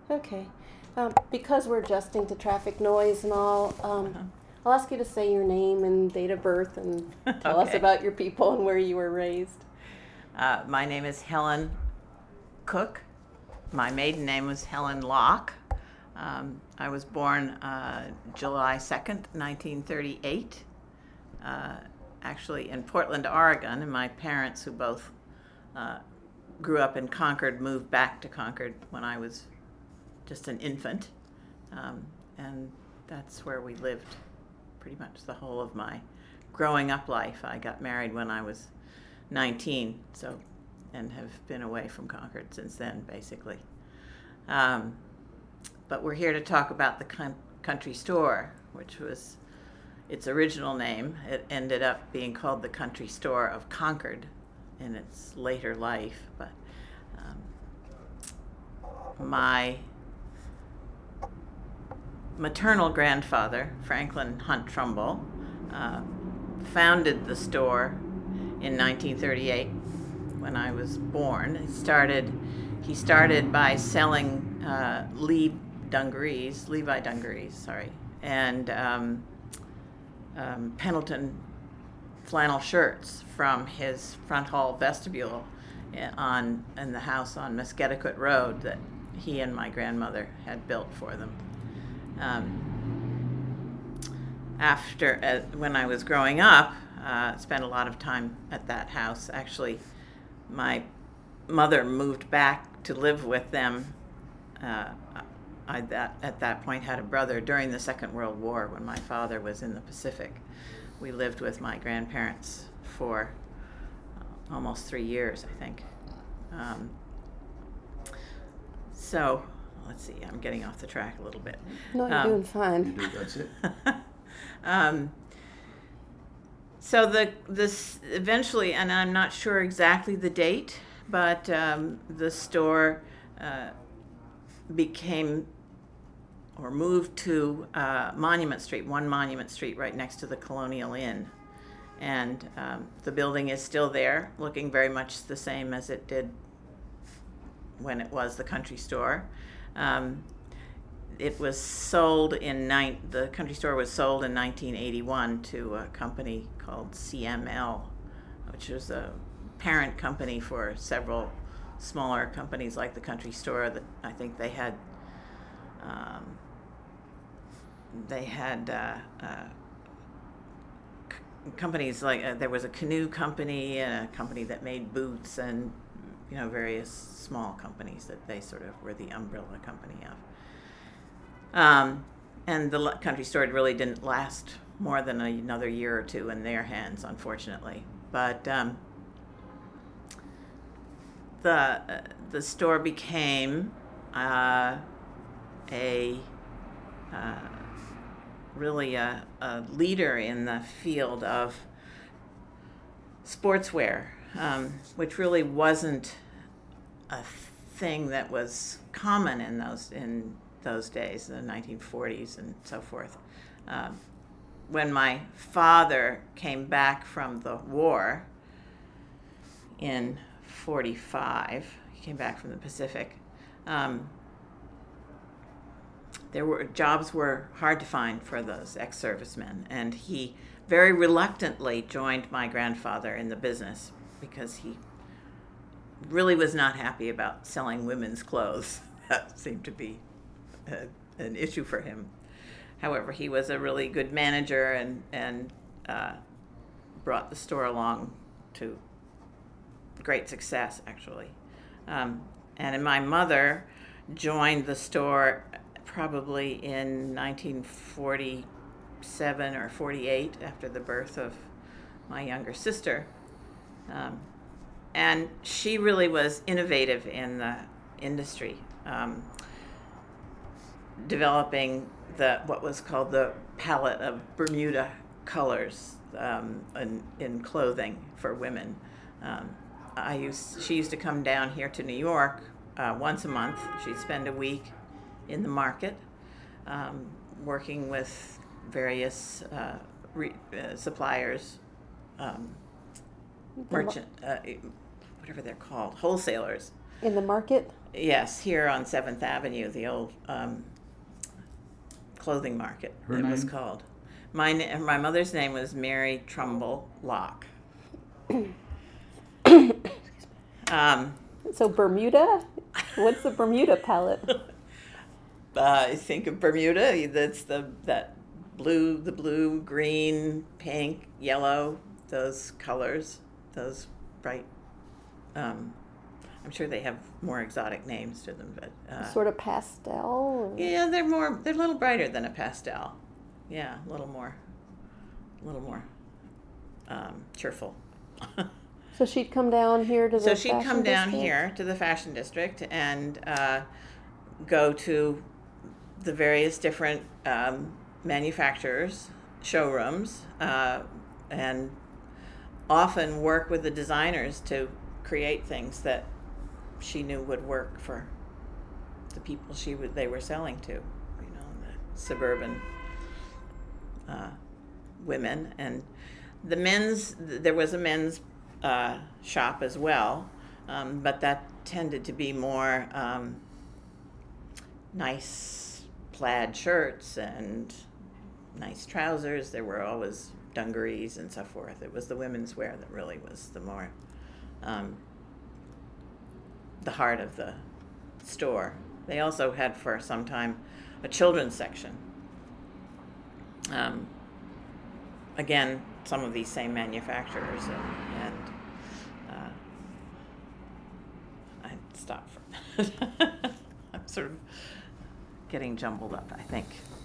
Okay. Because we're adjusting to traffic noise and all, I'll ask you to say your name and date of birth and tell us Okay. about your people and where you were raised. My name is Helen Cook. My maiden name was Helen Locke. I was born July 2nd, 1938, actually in Portland, Oregon, and my parents, who both grew up in Concord, moved back to Concord when I was just an infant, and that's where we lived pretty much the whole of my growing up life. I got married when I was 19, and have been away from Concord since then, basically. But we're here to talk about the Country Store, which was its original name. It ended up being called the Country Store of Concord in its later life. But my maternal grandfather, Franklin Hunt Trumbull, founded the store in 1938 when I was born. He started by selling Levi dungarees, and Pendleton flannel shirts from his front hall vestibule in the house on Musketaquid Road that he and my grandmother had built for them. When I was growing up, spent a lot of time at that house. Actually, my mother moved back to live with them. At that point had a brother during the Second World War when my father was in the Pacific. We lived with my grandparents for almost 3 years, I think. So let's see, I'm getting off the track a little bit. No, you're doing fine. That's it. So this eventually, and I'm not sure exactly the date, but the store became or moved to Monument Street, 1 Monument Street, right next to the Colonial Inn. And the building is still there, looking very much the same as it did when it was the Country Store. It was sold the Country Store was sold in 1981 to a company called CML, which was a parent company for several smaller companies like the Country Store. That I think they had companies like there was a canoe company and a company that made boots, and various small companies that they sort of were the umbrella company of. And the Country Store really didn't last more than another year or two in their hands, unfortunately. But the store became really a leader in the field of sportswear, which really wasn't a thing that was common in those days, the 1940s and so forth. When my father came back from the war in 1945, he came back from the Pacific, jobs were hard to find for those ex-servicemen, and he very reluctantly joined my grandfather in the business because he really was not happy about selling women's clothes. That seemed to be an issue for him. However, he was a really good manager and brought the store along to great success, actually. And my mother joined the store probably in 1947 or 48 after the birth of my younger sister. And she really was innovative in the industry, developing what was called the palette of Bermuda colors in clothing for women. She used to come down here to New York once a month. She'd spend a week in the market, working with various suppliers, merchant, whatever they're called, wholesalers. In the market? Yes, here on 7th Avenue, the old clothing market, Her it was name? called. My mother's name was Mary Trumbull Locke. So Bermuda? What's the Bermuda palette? I think of Bermuda. That's the blue, green, pink, yellow. Those colors, those bright. I'm sure they have more exotic names to them, but Sort of pastel? Or? yeah, they're a little brighter than a pastel. Yeah, a little more cheerful. So she'd come down here to the So she'd come fashion down district? here to the fashion district and go to the various different manufacturers, showrooms, and often work with the designers to create things that she knew would work for the people they were selling to, the suburban women. And there was a men's shop as well, but that tended to be more nice plaid shirts and nice trousers. There were always dungarees and so forth. It was the women's wear that really was the more the heart of the store. They also had for some time a children's section. Again, some of these same manufacturers, and I stopped for I'm sort of getting jumbled up, I think.